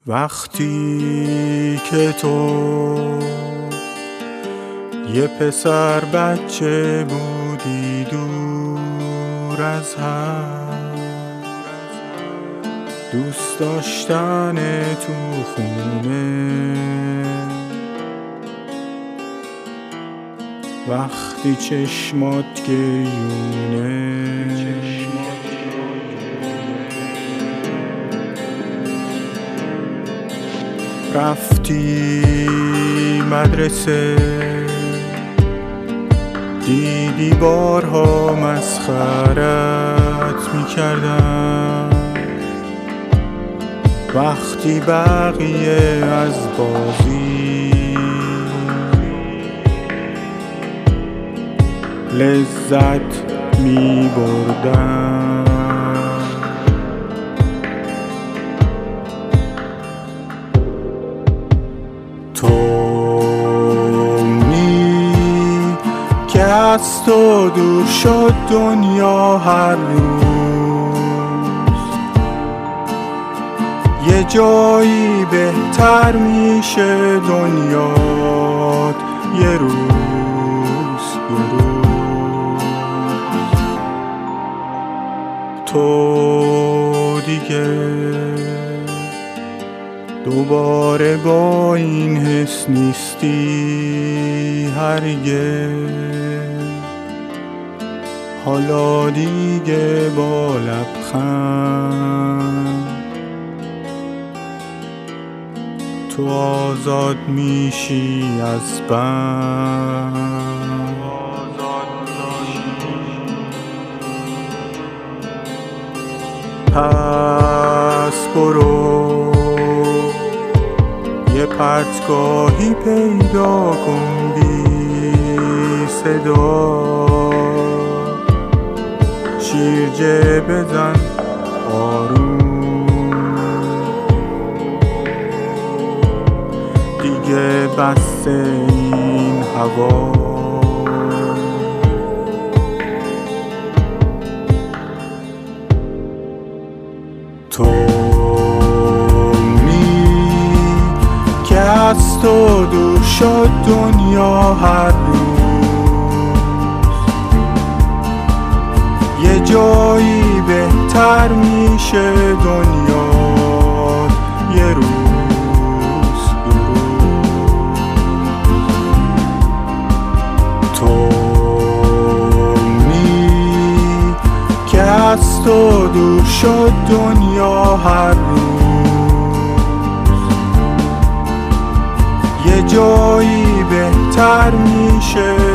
وقتی که تو یه پسر بچه بودی دور از هم، دوست داشتن تو خونه، وقتی چشمات گریونه، رفتی مدرسه دیدی بارها مسخرت میکردن، وقتی بقیه از بازی لذت میبردن. که از تو دور شد دنیا هر روز یه جایی بهتر میشه دنیات، یه روز تو دیگه دوباره با این حس نیستی هرگز، حالا دیگه با لبخند تو آزاد میشی از بند. پس برو یه پرتگاهی پیدا کن بی صدا، شیرجه بزن آروم، دیگه بس این هوا. تو که از تو دور شد دنیا هر روز یه جایی بهتر میشه دنیا، یه روز تو که از تو دور شد دنیا هر روز یه جایی بهتر میشه